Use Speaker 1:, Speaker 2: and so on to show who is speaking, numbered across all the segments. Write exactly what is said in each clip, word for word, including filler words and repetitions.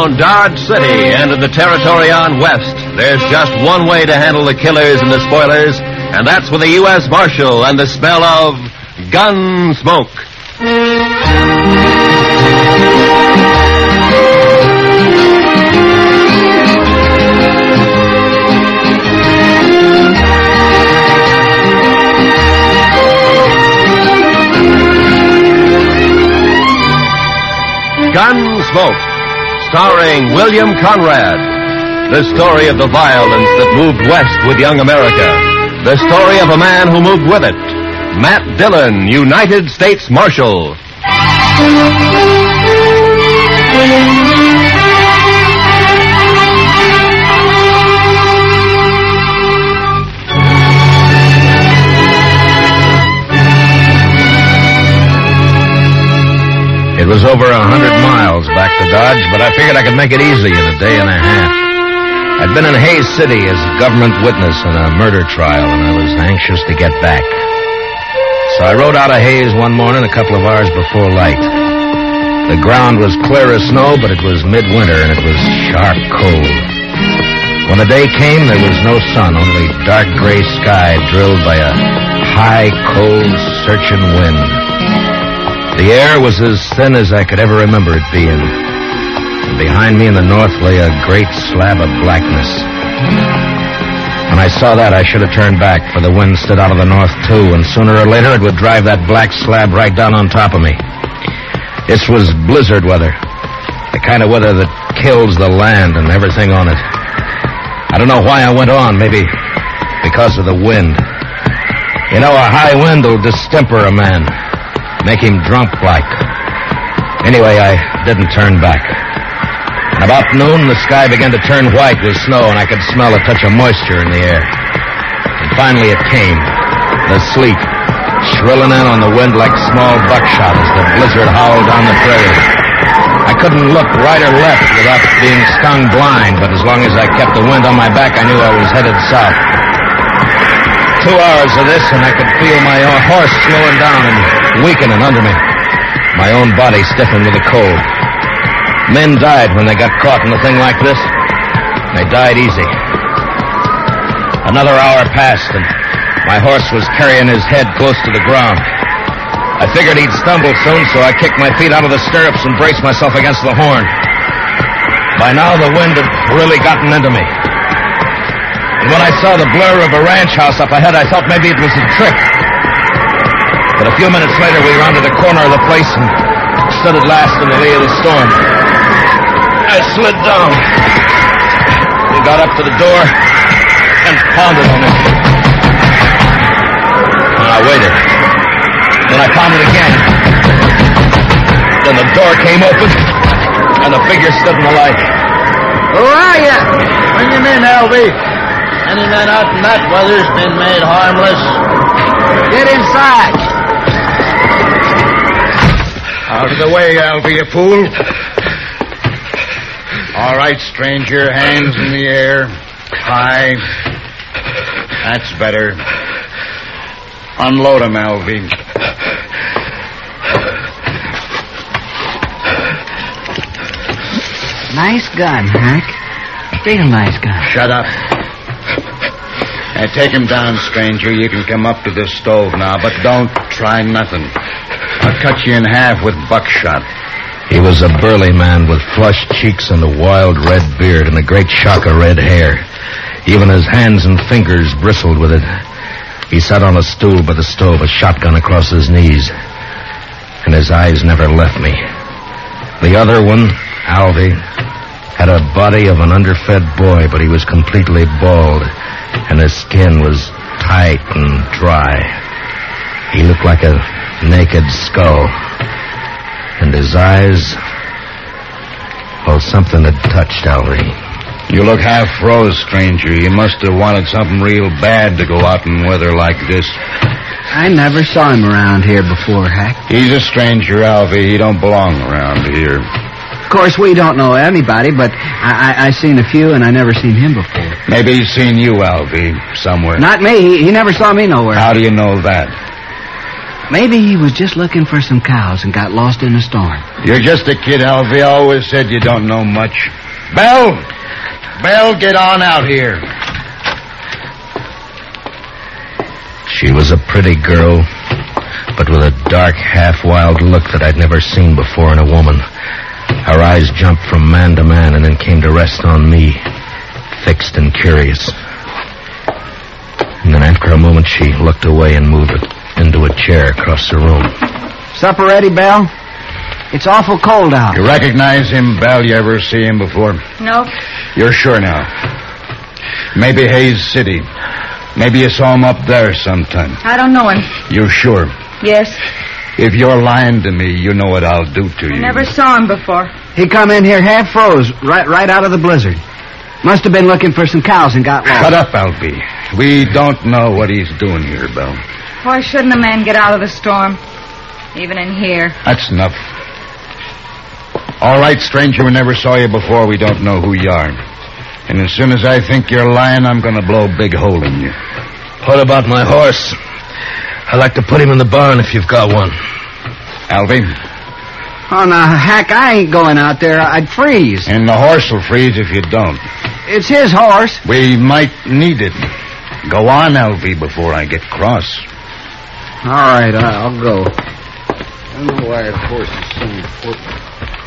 Speaker 1: around Dodge City and in the territory on West, there's just one way to handle the killers and the spoilers, and that's with a U S Marshal and the smell of gun smoke. Gunsmoke, starring William Conrad. The story of the violence that moved west with young America. The story of a man who moved with it. Matt Dillon, United States Marshal.
Speaker 2: It was over a hundred miles back to Dodge, but I figured I could make it easy in a day and a half. I'd been in Hays City as a government witness in a murder trial, and I was anxious to get back. So I rode out of Hays one morning a couple of hours before light. The ground was clear as snow, but it was midwinter, and it was sharp cold. When the day came, there was no sun, only dark gray sky drilled by a high, cold, searching wind. The air was as thin as I could ever remember it being. And behind me in the north lay a great slab of blackness. When I saw that, I should have turned back, for the wind stood out of the north, too, and sooner or later it would drive that black slab right down on top of me. This was blizzard weather, the kind of weather that kills the land and everything on it. I don't know why I went on, maybe because of the wind. You know, a high wind will distemper a man. Make him drunk like. Anyway, I didn't turn back. And about noon, the sky began to turn white with snow, and I could smell a touch of moisture in the air. And finally it came. The sleet, shrilling in on the wind like small buckshot as the blizzard howled down the prairie. I couldn't look right or left without being stung blind, but as long as I kept the wind on my back, I knew I was headed south. Two hours of this, and I could feel my own horse slowing down and weakening under me. My own body stiffened with the cold. Men died when they got caught in a thing like this. They died easy. Another hour passed, and my horse was carrying his head close to the ground. I figured he'd stumble soon, so I kicked my feet out of the stirrups and braced myself against the horn. By now, the wind had really gotten into me. And when I saw the blur of a ranch house up ahead, I thought maybe it was a trick. But a few minutes later, we rounded a corner of the place and stood at last in the lee of the storm. I slid down. We got up to the door and pounded on it. And I waited. Then I pounded again. Then the door came open, and a figure stood in the light.
Speaker 3: Who are you? Bring him in, L V. Any man out in that weather's been made harmless. Get inside.
Speaker 4: Out of the way, L V, you fool. All right, stranger, hands in the air. High. That's better. Unload him, L V.
Speaker 5: Nice gun, Hank. Real nice gun.
Speaker 4: Shut up. Now, take him down, stranger. You can come up to this stove now, but don't try nothing. I'll cut you in half with buckshot.
Speaker 2: He was a burly man with flushed cheeks and a wild red beard and a great shock of red hair. Even his hands and fingers bristled with it. He sat on a stool by the stove, a shotgun across his knees. And his eyes never left me. The other one, Alvy, had a body of an underfed boy, but he was completely bald, and his skin was tight and dry. He looked like a naked skull. And his eyes... well, something had touched Alvy.
Speaker 4: You look half froze, stranger. You must have wanted something real bad to go out in weather like this.
Speaker 5: I never saw him around here before, Hack.
Speaker 4: He's a stranger, Alvy. He don't belong around here.
Speaker 5: Of course, we don't know anybody, but I, I, I seen a few, and I never seen him before.
Speaker 4: Maybe he's seen you, Alvy, somewhere.
Speaker 5: Not me. He, he never saw me nowhere.
Speaker 4: How do you know that?
Speaker 5: Maybe he was just looking for some cows and got lost in the storm.
Speaker 4: You're just a kid, Alvy. I always said you don't know much. Belle! Belle, get on out here.
Speaker 2: She was a pretty girl, but with a dark, half-wild look that I'd never seen before in a woman. Her eyes jumped from man to man and then came to rest on me, fixed and curious. And then after a moment, she looked away and moved into a chair across the room.
Speaker 5: Supper ready, Belle? It's awful cold out.
Speaker 4: You recognize him, Belle? You ever see him before?
Speaker 6: No.
Speaker 4: You're sure now? Maybe Hayes City. Maybe you saw him up there sometime.
Speaker 6: I don't know him.
Speaker 4: You sure?
Speaker 6: Yes.
Speaker 4: If you're lying to me, you know what I'll do to you.
Speaker 6: I never saw him before.
Speaker 5: He come in here half froze, right right out of the blizzard. Must have been looking for some cows and got lost.
Speaker 4: Shut up, Alvy. We don't know what he's doing here, Belle.
Speaker 6: Why shouldn't a man get out of the storm? Even in here.
Speaker 4: That's enough. All right, stranger, we never saw you before. We don't know who you are. And as soon as I think you're lying, I'm going to blow a big hole in you.
Speaker 2: What about my horse? I'd like to put him in the barn if you've got one.
Speaker 4: Alvy?
Speaker 5: Oh, now, Hack, I ain't going out there. I'd freeze.
Speaker 4: And the horse will freeze if you don't.
Speaker 5: It's his horse.
Speaker 4: We might need it. Go on, Alvy, before I get cross.
Speaker 5: All right, I'll go. I don't know why the horse is so important.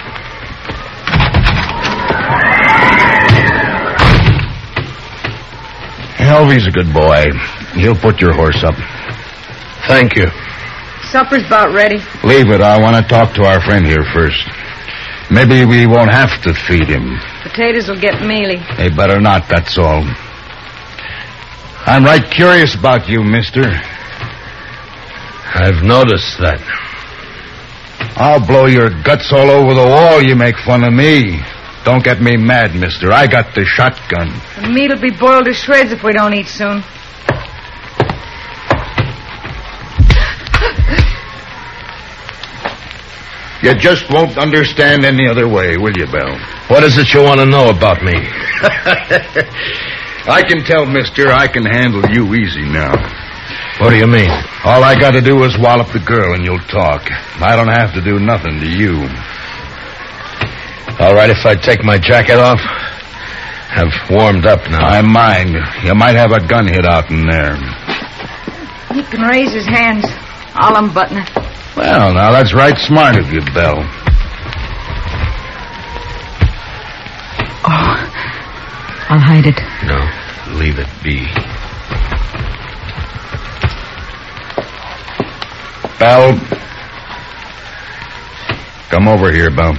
Speaker 4: Alvy's a good boy. He'll put your horse up.
Speaker 2: Thank you.
Speaker 6: Supper's about ready.
Speaker 4: Leave it. I want to talk to our friend here first. Maybe we won't have to feed him.
Speaker 6: Potatoes will get mealy.
Speaker 4: They better not, that's all. I'm right curious about you, mister.
Speaker 2: I've noticed that.
Speaker 4: I'll blow your guts all over the wall. You make fun of me. Don't get me mad, mister. I got the shotgun.
Speaker 6: The meat'll be boiled to shreds if we don't eat soon.
Speaker 4: You just won't understand any other way, will you, Belle?
Speaker 2: What is it you want to know about me?
Speaker 4: I can tell, mister, I can handle you easy now.
Speaker 2: What do you mean?
Speaker 4: All I got to do is wallop the girl and you'll talk. I don't have to do nothing to you.
Speaker 2: All right, if I take my jacket off? I've warmed up now.
Speaker 4: I mind. You might have a gun hid out in there.
Speaker 6: He can raise his hands. I'll unbutton her.
Speaker 4: Well, now, that's right smart of you, Belle.
Speaker 6: Oh, I'll hide it.
Speaker 2: No, leave it be.
Speaker 4: Belle. Come over here, Belle.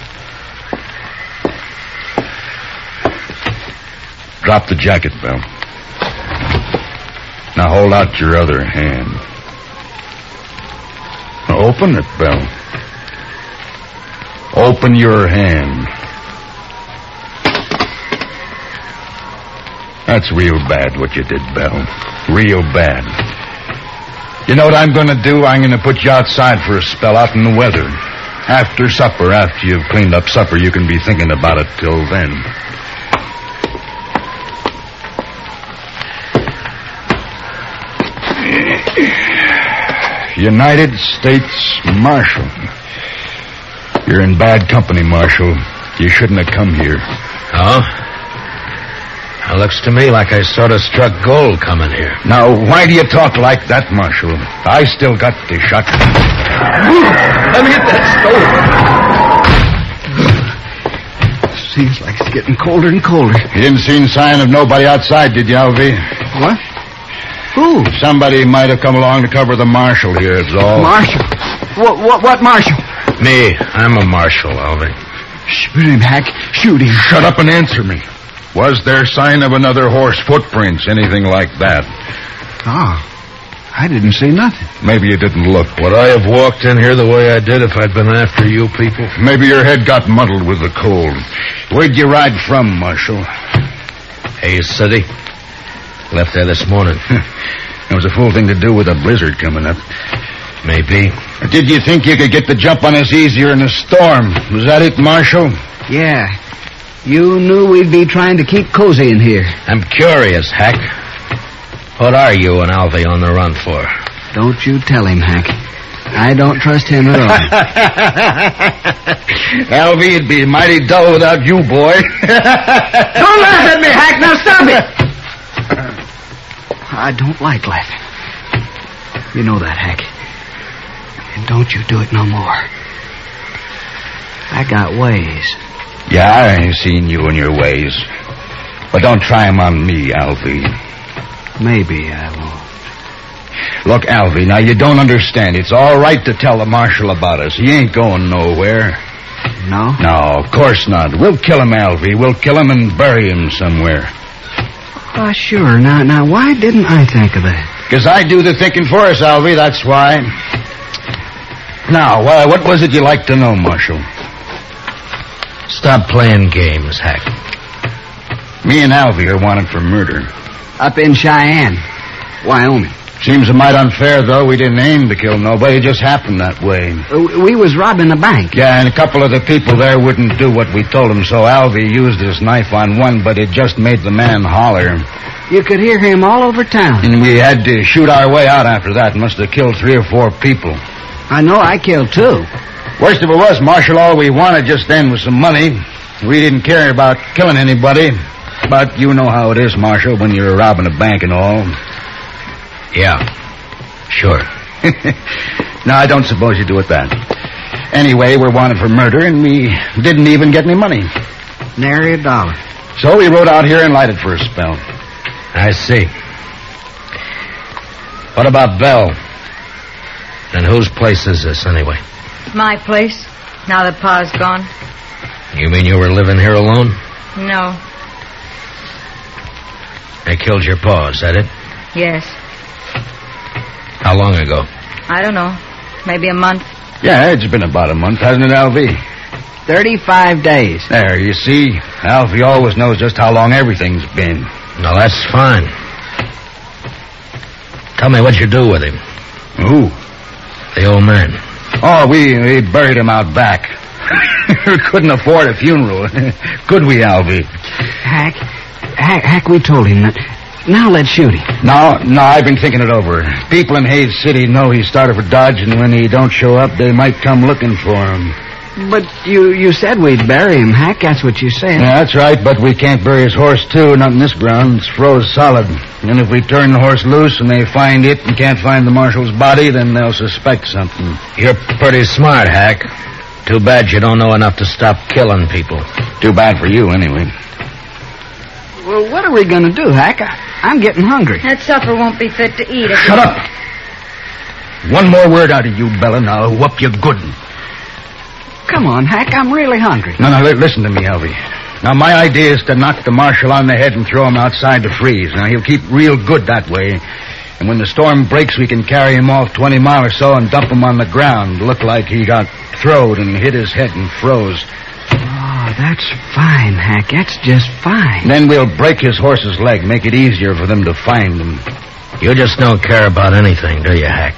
Speaker 4: Drop the jacket, Belle. Now hold out your other hand. Now open it, Belle. Open your hand. That's real bad what you did, Belle. Real bad. You know what I'm going to do? I'm going to put you outside for a spell out in the weather. After supper, after you've cleaned up supper, you can be thinking about it till then. United States Marshal. You're in bad company, Marshal. You shouldn't have come here.
Speaker 2: Oh? It looks to me like I sort of struck gold coming here.
Speaker 4: Now, why do you talk like that, Marshal? I still got the shotgun.
Speaker 2: Let me hit that
Speaker 5: stove. Seems like it's getting colder and colder.
Speaker 4: You didn't see any sign of nobody outside, did you, Alvy?
Speaker 5: What? Who?
Speaker 4: Somebody might have come along to cover the marshal here, is all.
Speaker 5: Marshal? What, what, what marshal?
Speaker 2: Me. I'm a marshal, Alvy.
Speaker 5: Shoot him, Hack. Shoot him.
Speaker 4: Shut up and answer me. Was there sign of another horse, footprints, anything like that?
Speaker 5: Ah, I didn't see nothing.
Speaker 4: Maybe you didn't look.
Speaker 2: Would I have walked in here the way I did if I'd been after you people?
Speaker 4: Maybe your head got muddled with the cold. Where'd you ride from, Marshal?
Speaker 2: Hayes City. Left there this morning.
Speaker 4: It was a fool thing to do with a blizzard coming up.
Speaker 2: Maybe.
Speaker 4: Did you think you could get the jump on us easier in a storm? Was that it, Marshal?
Speaker 5: Yeah. You knew we'd be trying to keep cozy in here.
Speaker 2: I'm curious, Hack. What are you and Alvy on the run for?
Speaker 5: Don't you tell him, Hack. I don't trust him at all.
Speaker 4: Alvy, it'd be mighty dull without you, boy.
Speaker 5: Don't laugh at me, Hack. Now stop it. I don't like laughing. You know that, Hack. And don't you do it no more. I got ways.
Speaker 4: Yeah, I ain't seen you and your ways. But don't try 'em on me, Alvy.
Speaker 5: Maybe I won't.
Speaker 4: Look, Alvy, now you don't understand. It's all right to tell the marshal about us. He ain't going nowhere.
Speaker 5: No?
Speaker 4: No, of course not. We'll kill him, Alvy. We'll kill him and bury him somewhere.
Speaker 5: Oh, sure. Now, now, why didn't I think of that?
Speaker 4: Because I do the thinking for us, Alvy, that's why. Now, uh, what was it you like to know, Marshal?
Speaker 2: Stop playing games, Hack.
Speaker 4: Me and Alvy are wanted for murder.
Speaker 5: Up in Cheyenne, Wyoming.
Speaker 4: Seems a mite unfair, though. We didn't aim to kill nobody. It just happened that way.
Speaker 5: Uh, we was robbing a bank.
Speaker 4: Yeah, and a couple of the people there wouldn't do what we told them, so Alvy used his knife on one, but it just made the man holler.
Speaker 5: You could hear him all over town.
Speaker 4: And we had to shoot our way out after that. Must have killed three or four people.
Speaker 5: I know I killed two.
Speaker 4: Worst of it was, Marshal, all we wanted just then was some money. We didn't care about killing anybody. But you know how it is, Marshal, when you're robbing a bank and all.
Speaker 2: Yeah, sure.
Speaker 4: No, I don't suppose you do it that. Anyway, we're wanted for murder, and we didn't even get any money.
Speaker 5: Nary a dollar.
Speaker 4: So we rode out here and lighted for a spell.
Speaker 2: I see. What about Belle? And whose place is this, anyway?
Speaker 6: My place, now that Pa's gone.
Speaker 2: You mean you were living here alone?
Speaker 6: No.
Speaker 2: They killed your pa, is that it?
Speaker 6: Yes.
Speaker 2: How long ago?
Speaker 6: I don't know. Maybe a month.
Speaker 4: Yeah, it's been about a month, hasn't it, Alvy?
Speaker 5: Thirty-five days.
Speaker 4: There, you see? Alvy always knows just how long everything's been.
Speaker 2: No, that's fine. Tell me what you do with him.
Speaker 4: Who?
Speaker 2: The old man.
Speaker 4: Oh, we, we buried him out back. We couldn't afford a funeral. Could we, Alvy?
Speaker 5: Hack, Hack, Hack, we told him that. Now let's shoot him.
Speaker 4: No, no, I've been thinking it over. People in Hays City know he started for Dodge, and when he don't show up, they might come looking for him.
Speaker 5: But you, you said we'd bury him, Hack. That's what you said.
Speaker 4: Yeah, that's right, but we can't bury his horse, too. Not in this ground. It's froze solid. And if we turn the horse loose and they find it and can't find the marshal's body, then they'll suspect something.
Speaker 2: You're pretty smart, Hack. Too bad you don't know enough to stop killing people.
Speaker 4: Too bad for you, anyway.
Speaker 5: Well, what are we going to do, Hack? I, I'm getting hungry.
Speaker 6: That supper won't be fit to eat.
Speaker 4: Shut up! One more word out of you, Bella, and I'll whoop you good.
Speaker 5: Come on, Hack, I'm really hungry.
Speaker 4: No, no, li- listen to me, Alvy. Now, my idea is to knock the marshal on the head and throw him outside to freeze. Now, he'll keep real good that way. And when the storm breaks, we can carry him off twenty miles or so and dump him on the ground. Look like he got throwed and hit his head and froze.
Speaker 5: Oh, that's fine, Hack. That's just fine.
Speaker 4: Then we'll break his horse's leg, make it easier for them to find him.
Speaker 2: You just don't care about anything, do you, Hack?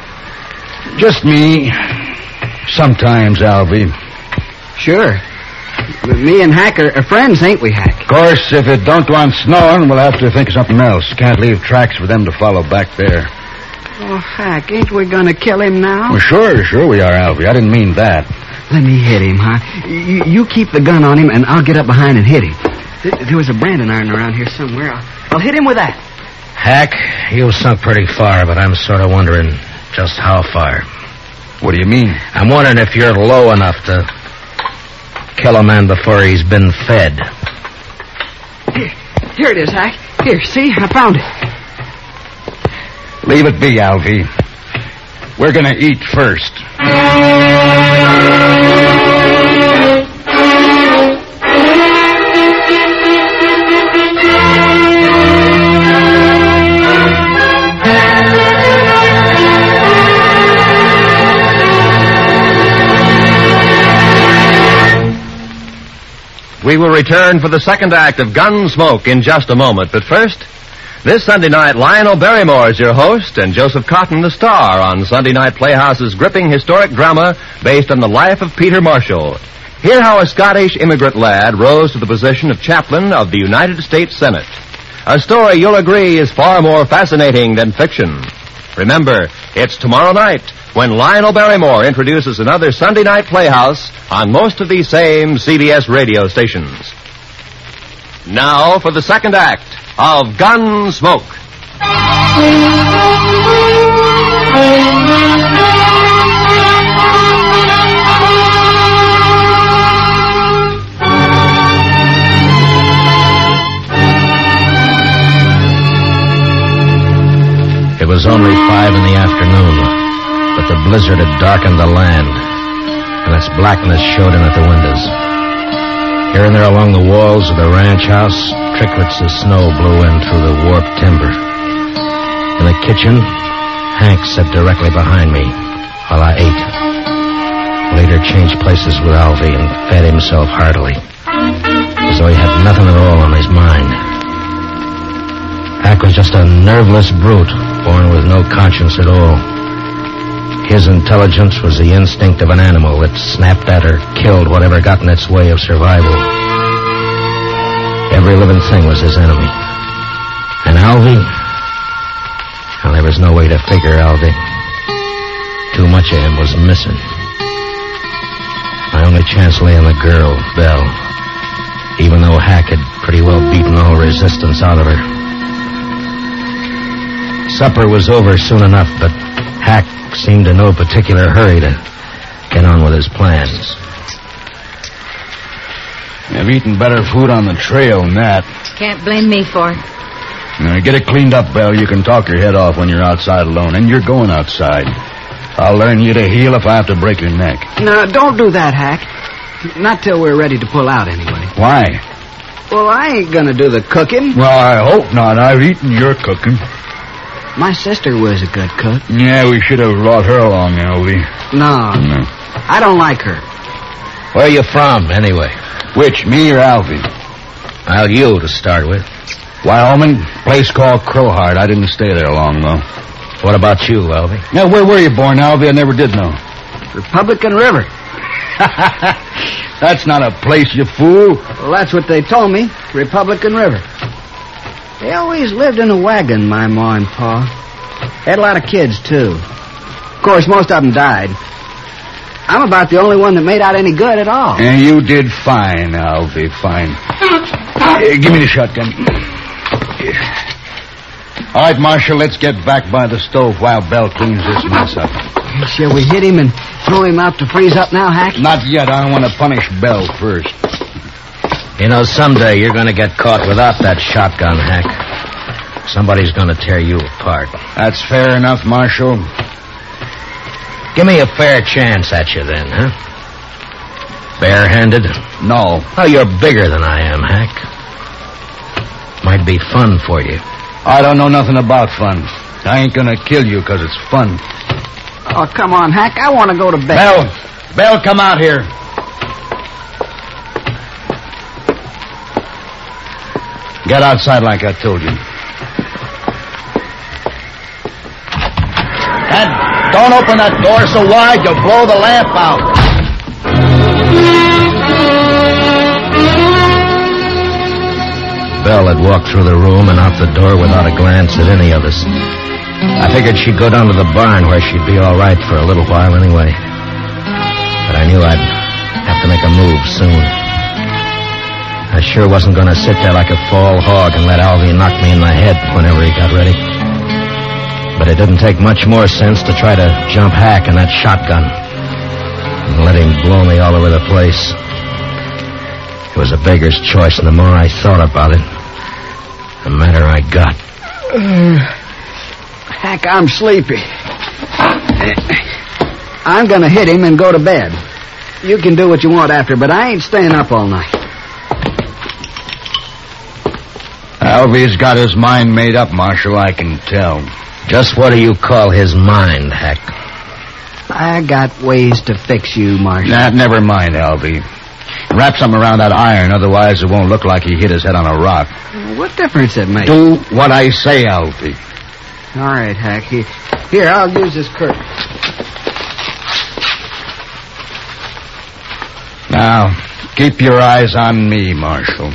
Speaker 4: Just me. Sometimes, Alvy.
Speaker 5: Sure. But me and Hack are, are friends, ain't we, Hack?
Speaker 4: Of course, if it don't go on snowing, we'll have to think of something else. Can't leave tracks for them to follow back there.
Speaker 5: Oh, Hack, ain't we going to kill him now?
Speaker 4: Well, sure, sure we are, Alvy. I didn't mean that.
Speaker 5: Let me hit him, huh? You, you keep the gun on him, and I'll get up behind and hit him. There, there was a branding iron around here somewhere. I'll, I'll hit him with that.
Speaker 2: Hack, you sunk pretty far, but I'm sort of wondering just how far.
Speaker 4: What do you mean?
Speaker 2: I'm wondering if you're low enough to kill a man before he's been fed.
Speaker 5: Here, here it is, Hack. Here, see? I found it.
Speaker 4: Leave it be, Alvy. We're going to eat first.
Speaker 1: We will return for the second act of Gunsmoke in just a moment. But first, this Sunday night, Lionel Barrymore is your host and Joseph Cotton the star on Sunday Night Playhouse's gripping historic drama based on the life of Peter Marshall. Hear how a Scottish immigrant lad rose to the position of chaplain of the United States Senate. A story you'll agree is far more fascinating than fiction. Remember, It's tomorrow night when Lionel Barrymore introduces another Sunday night playhouse on most of these same C B S radio stations. Now for the second act of Gunsmoke.
Speaker 2: It was only five in the afternoon, but the blizzard had darkened the land, and its blackness showed in at the windows. Here and there along the walls of the ranch house, tricklets of snow blew in through the warped timber. In the kitchen, Hank sat directly behind me while I ate. Later changed places with Alvy and fed himself heartily, as though he had nothing at all on his mind. Hank was just a nerveless brute, born with no conscience at all. His intelligence was the instinct of an animal that snapped at or killed whatever got in its way of survival. Every living thing was his enemy. And Alvy? Well, there was no way to figure Alvy. Too much of him was missing. My only chance lay in the girl, Belle, even though Hack had pretty well beaten all resistance out of her. Supper was over soon enough, but Hack seemed in no particular hurry to get on with his plans.
Speaker 4: You've eaten better food on the trail than that.
Speaker 6: Can't blame me for it.
Speaker 4: Now, get it cleaned up, Belle. You can talk your head off when you're outside alone, and you're going outside. I'll learn you to heal if I have to break your neck.
Speaker 5: No, don't do that, Hack. Not till we're ready to pull out, anyway.
Speaker 4: Why?
Speaker 5: Well, I ain't gonna do the cooking.
Speaker 4: Well, I hope not. I've eaten your cooking.
Speaker 5: My sister was a good cook.
Speaker 4: Yeah, we should have brought her along, Alvy.
Speaker 5: No,
Speaker 4: No.
Speaker 5: I don't like her.
Speaker 2: Where are you from, anyway?
Speaker 4: Which, me or Alvy?
Speaker 2: Well, you to start with.
Speaker 4: Wyoming, place called Crowheart. I didn't stay there long, though.
Speaker 2: What about you, Alvy?
Speaker 4: Now, where were you born, Alvy? I never did know.
Speaker 5: Republican River.
Speaker 4: That's not a place, you fool.
Speaker 5: Well, that's what they told me. Republican River. They always lived in a wagon, my ma and pa. Had a lot of kids, too. Of course, most of them died. I'm about the only one that made out any good at all.
Speaker 4: And you did fine, Alvy, fine. Hey, give me the shotgun. All right, Marshal, let's get back by the stove while Belle cleans this mess up.
Speaker 5: Shall we hit him and throw him out to freeze up now, Hack?
Speaker 4: Not yet. I want to punish Belle first.
Speaker 2: You know, someday you're going to get caught without that shotgun, Hack. Somebody's going to tear you apart.
Speaker 4: That's fair enough, Marshal.
Speaker 2: Give me a fair chance at you then, huh? Bare-handed?
Speaker 4: No.
Speaker 2: Oh, you're bigger than I am, Hack. Might be fun for you.
Speaker 4: I don't know nothing about fun. I ain't gonna kill you because it's fun.
Speaker 5: Oh, come on, Hack. I want to go to bed.
Speaker 4: Belle! Belle, come out here. Get outside like I told you. And don't open that door so wide you'll blow the lamp out.
Speaker 2: Belle had walked through the room and out the door without a glance at any of us. I figured she'd go down to the barn where she'd be all right for a little while anyway. But I knew I'd have to make a move soon. I sure wasn't going to sit there like a fall hog and let Alvy knock me in the head whenever he got ready. But it didn't take much more sense to try to jump Hack in that shotgun and let him blow me all over the place. It was a beggar's choice, and the more I thought about it, the madder I got.
Speaker 5: Uh, Hack, I'm sleepy. I'm going to hit him and go to bed. You can do what you want after, but I ain't staying up all night.
Speaker 4: Alvy's got his mind made up, Marshal, I can tell.
Speaker 2: Just what do you call his mind, Hack?
Speaker 5: I got ways to fix you, Marshal.
Speaker 4: Nah, never mind, Alvy. Wrap something around that iron, otherwise it won't look like he hit his head on a rock.
Speaker 5: What difference it makes?
Speaker 4: Do what I say, Alvy.
Speaker 5: All right, Hack. Here, here, I'll use this curtain.
Speaker 4: Now, keep your eyes on me, Marshal.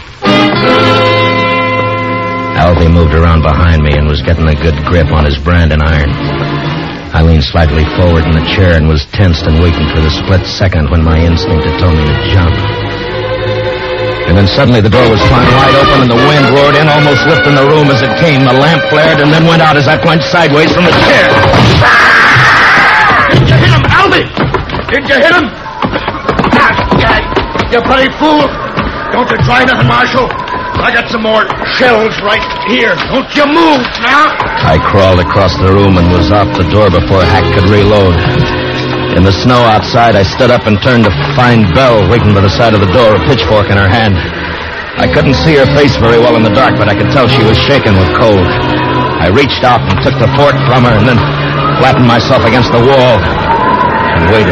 Speaker 2: Alvy moved around behind me and was getting a good grip on his branding iron. I leaned slightly forward in the chair and was tensed and waiting for the split second when my instinct had told me to jump. And then suddenly the door was flung wide open and the wind roared in, almost lifting the room as it came. The lamp flared and then went out as I plunged sideways from the chair.
Speaker 3: Did you hit him, Albie? Did you hit him? You bloody fool! Don't you try nothing, Marshal. I got some more shells right here. Don't you move now.
Speaker 2: I crawled across the room and was off the door before Hack could reload. In the snow outside, I stood up and turned to find Belle waiting by the side of the door, a pitchfork in her hand. I couldn't see her face very well in the dark, but I could tell she was shaking with cold. I reached out and took the fork from her and then flattened myself against the wall and waited.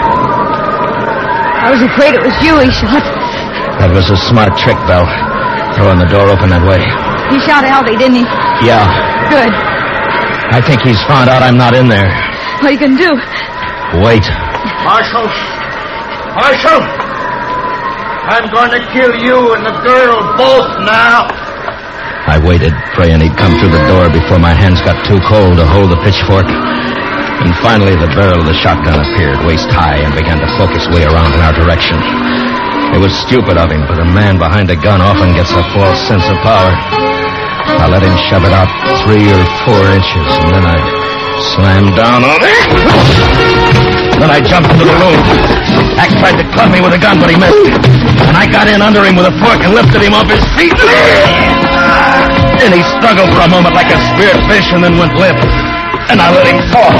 Speaker 6: I was afraid it was you he shot.
Speaker 2: That was a smart trick, Belle, throwing the door open that way.
Speaker 6: He shot Albie, didn't he?
Speaker 2: Yeah.
Speaker 6: Good.
Speaker 2: I think he's found out I'm not in there.
Speaker 6: What are you going to do?
Speaker 2: Wait.
Speaker 3: Marshal! Marshal! I'm going to kill you and the girl both now.
Speaker 2: I waited, praying he'd come through the door before my hands got too cold to hold the pitchfork. And finally the barrel of the shotgun appeared, waist high, and began to fork its way around in our direction. It was stupid of him, but a man behind a gun often gets a false sense of power. I let him shove it out three or four inches, and then I slammed down on it. Then I jumped into the room. Hack tried to club me with a gun, but he missed. And I got in under him with a fork and lifted him off his feet. And he struggled for a moment like a speared fish and then went limp. And I let him fall.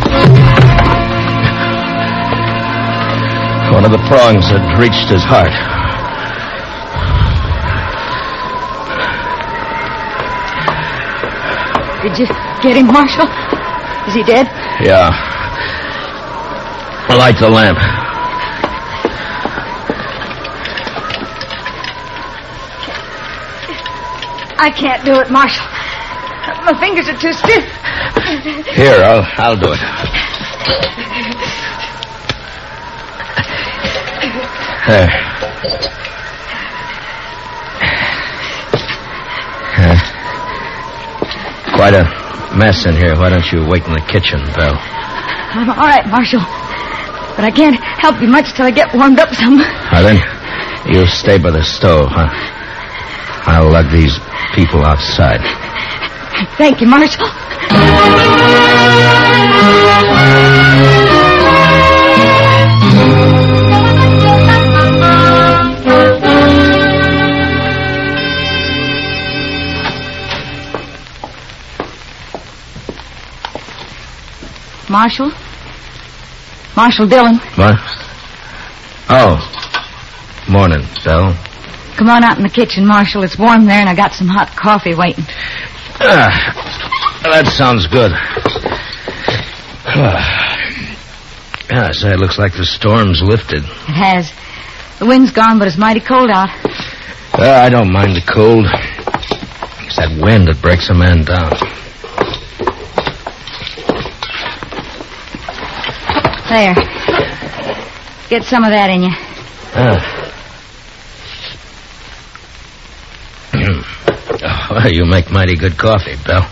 Speaker 2: One of the prongs had reached his heart.
Speaker 6: Did you get him, Marshal? Is he dead?
Speaker 2: Yeah. Light the lamp.
Speaker 6: I can't do it, Marshal. My fingers are too stiff.
Speaker 2: Here, I'll, I'll do it. There. Uh, quite a mess in here. Why don't you wait in the kitchen, Belle?
Speaker 6: I'm all right, Marshal. But I can't help you much till I get warmed up some.
Speaker 2: Now then, you stay by the stove, huh? I'll lug these people outside.
Speaker 6: Thank you, Marshal. Marshal? Marshal Dillon.
Speaker 2: What? Oh. Morning, Belle.
Speaker 6: Come on out in the kitchen, Marshal. It's warm there, and I got some hot coffee waiting.
Speaker 2: Ah, that sounds good. Ah, say, it looks like the storm's lifted.
Speaker 6: It has. The wind's gone, but it's mighty cold out.
Speaker 2: Well, I don't mind the cold. It's that wind that breaks a man down.
Speaker 6: There. Get some of that in you.
Speaker 2: Ah. Oh, well, you make mighty good coffee, Belle.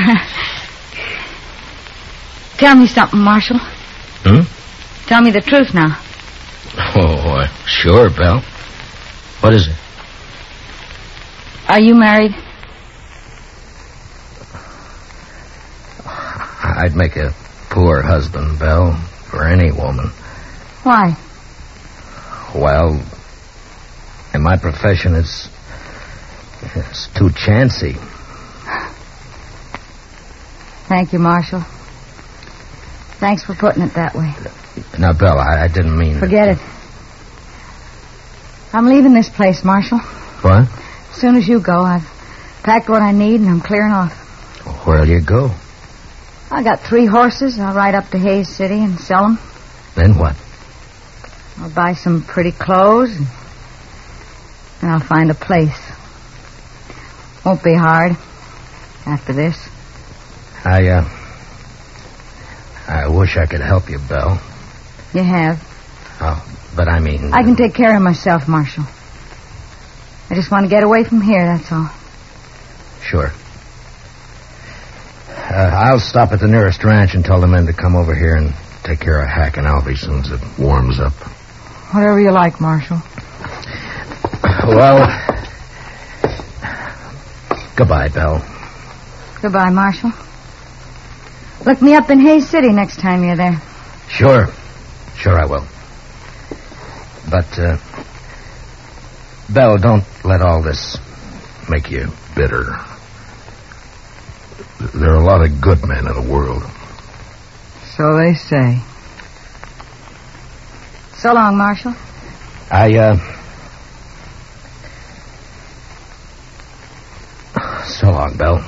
Speaker 6: Tell me something, Marshal.
Speaker 2: Hmm?
Speaker 6: Tell me the truth now.
Speaker 2: Oh, uh, sure, Belle. What is it?
Speaker 6: Are you married?
Speaker 2: I'd make a poor husband, Belle, for any woman.
Speaker 6: Why?
Speaker 2: Well, in my profession, it's... it's too chancy.
Speaker 6: Thank you, Marshal. Thanks for putting it that way.
Speaker 2: Now, Belle, I, I didn't mean...
Speaker 6: Forget it. I'm leaving this place, Marshal.
Speaker 2: What?
Speaker 6: As soon as you go, I've packed what I need and I'm clearing off.
Speaker 2: Where'll you go?
Speaker 6: I got three horses. I'll ride up to Hayes City and sell them.
Speaker 2: Then what?
Speaker 6: I'll buy some pretty clothes and, and I'll find a place. Won't be hard after this.
Speaker 2: I, uh... I wish I could help you, Belle.
Speaker 6: You have.
Speaker 2: Oh, but I mean...
Speaker 6: I can take care of myself, Marshal. I just want to get away from here, that's all.
Speaker 2: Sure. Uh, I'll stop at the nearest ranch and tell the men to come over here and take care of Hack and Alvy as soon as it warms up.
Speaker 7: Whatever you like, Marshal.
Speaker 2: Well, goodbye, Belle.
Speaker 6: Goodbye, Marshal. Look me up in Hayes City next time you're there.
Speaker 2: Sure. Sure I will. But, uh, Belle, don't let all this make you bitter. There are a lot of good men in the world.
Speaker 7: So they say.
Speaker 6: So long, Marshal.
Speaker 2: I, uh... So long, Belle.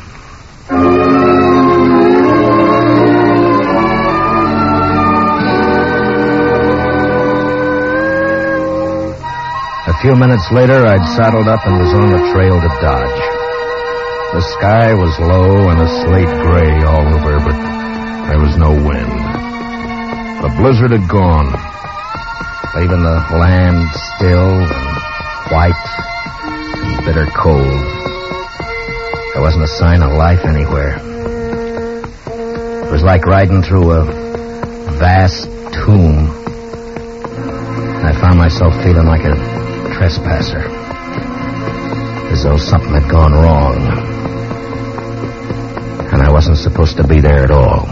Speaker 2: A few minutes later, I'd saddled up and was on the trail to Dodge. The sky was low and a slate gray all over, but there was no wind. The blizzard had gone, leaving the land still and white and bitter cold. There wasn't a sign of life anywhere. It was like riding through a vast tomb. I found myself feeling like a trespasser, as though something had gone wrong, and I wasn't supposed to be there at all.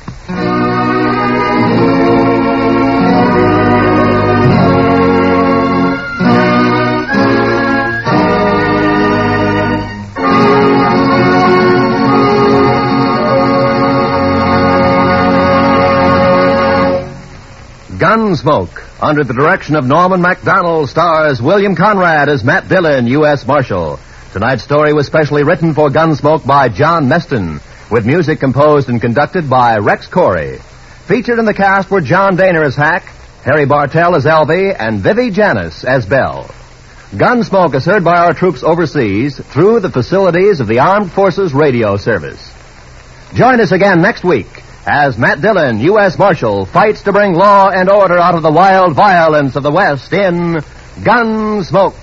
Speaker 1: Gunsmoke, under the direction of Norman Macdonald, stars William Conrad as Matt Dillon, U S Marshal. Tonight's story was specially written for Gunsmoke by John Meston, with music composed and conducted by Rex Corey. Featured in the cast were John Daner as Hack, Harry Bartell as Alvy, and Vivi Janis as Belle. Gunsmoke is heard by our troops overseas through the facilities of the Armed Forces Radio Service. Join us again next week as Matt Dillon, U S Marshal, fights to bring law and order out of the wild violence of the West in Gunsmoke.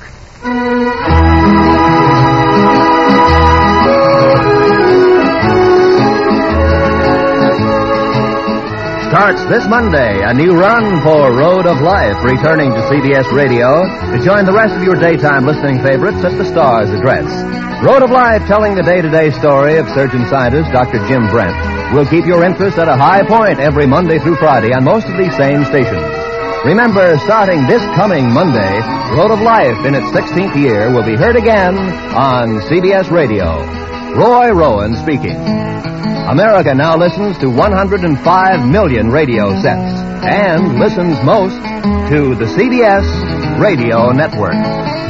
Speaker 1: Starts this Monday, a new run for Road of Life, returning to C B S Radio to join the rest of your daytime listening favorites at the Star's address. Road of Life, telling the day-to-day story of surgeon scientist Doctor Jim Brent, will keep your interest at a high point every Monday through Friday on most of these same stations. Remember, starting this coming Monday, Road of Life in its sixteenth year will be heard again on C B S Radio. Roy Rowan speaking. America now listens to one hundred five million radio sets and listens most to the C B S Radio Network.